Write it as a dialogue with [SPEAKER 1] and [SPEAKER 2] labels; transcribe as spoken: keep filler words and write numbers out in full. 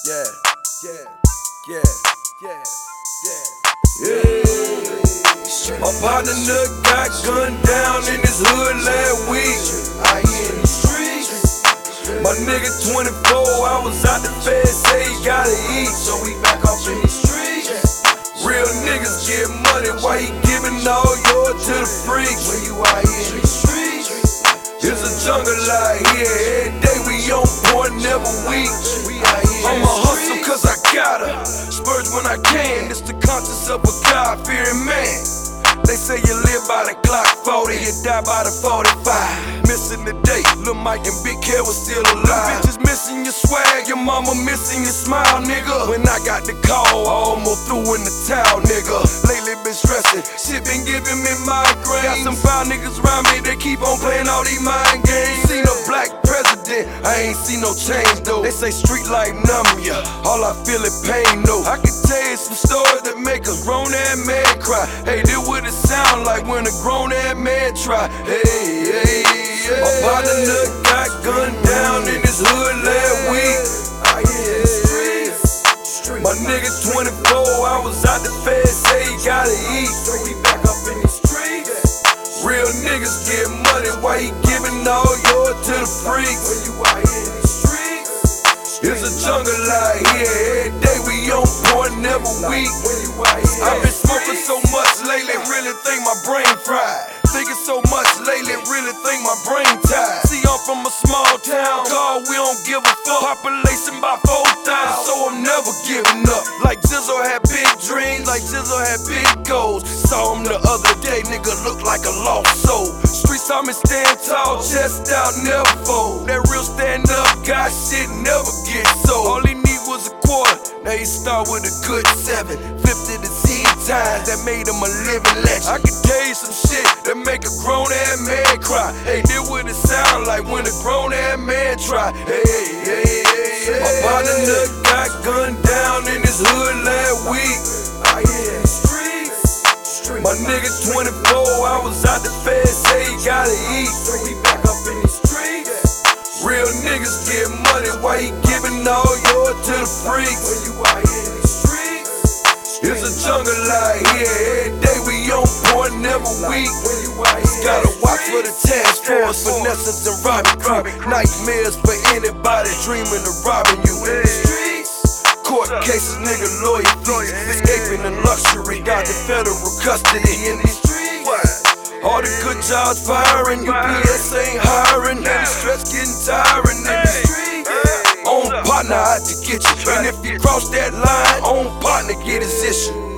[SPEAKER 1] Yeah, yeah, yeah, yeah, yeah, yeah. My partner Nut got gunned down in his hood last week. I in the streets. My nigga twenty-four hours out the fed, say he gotta eat, so we back off in the streets. Real niggas get money, why he giving all yours to the freaks? When you out here in the streets, it's a jungle out here. Every day we on point, never weak. I'ma hustle cause I gotta, spurge when I can. It's the conscience of a God-fearing man. They say you live by the clock forty, you die by the forty-five. Missing the date, Lil Mike and Big K was still alive. Bitches missing your swag, your mama missing your smile, nigga. When I got the call, I almost threw in the towel, nigga. Lately been stressing, shit been giving me migraines. Got some foul niggas around me, they keep on playing all these mind games. Seen a black president, I ain't seen no change though. They say street life numb ya, all I feel is pain though. I can tell you some stories that make a grown-ass man cry. Hey, this what it sound like when a grown-ass man try. Hey, hey, hey. My partner Nut got gunned down in his hood last week. I in the streets. My nigga twenty-four hours out the fed, say he gotta eat, so we back up in the streets. Real niggas get money, why he giving all yours to the freaks? When you out here in the streets, it's a jungle out here. Every day we on point, never weak. I've been smoking so much lately, really think my brain fried. Thinking so much lately, really think my brain tired. See, I'm from a small town, called we don't give a fuck. Population by four thousand, so I'm never giving up. Like Zizzo had big dreams, like Zizzo had big goals. Saw him the other day, nigga look like a lost soul. Streets saw me stand tall, chest out, never fold. That real stand up guy shit never get sold. All he need was a quarter, now he start with a good seven. Fifty to seed times, that made him a living legend. I can tell you some shit that make a grown-ass man cry. Hey, this what it sound like when a grown-ass man try. Hey, hey, hey, hey. My partner Nut got gunned down in his hood last week. I in the streets. My nigga twenty-four hours out the fed, say he gotta eat, so we back up in the streets. Real niggas get money, why he giving all yours to the freaks? When you out here in the streets, it's a jungle out here. Every day we on point, never weak. Gotta watch for the task force, Vanessas and Robbie crew. Nightmares for anybody dreaming of robbing you in the streets. Court cases, nigga, lawyer fees, escaping in luxury, got the federal custody in the streets. All the good jobs firing, U P S ain't hiring, and the stress getting tiring in the street. Own partner out to get you, and if you cross that line, own partner get his issue.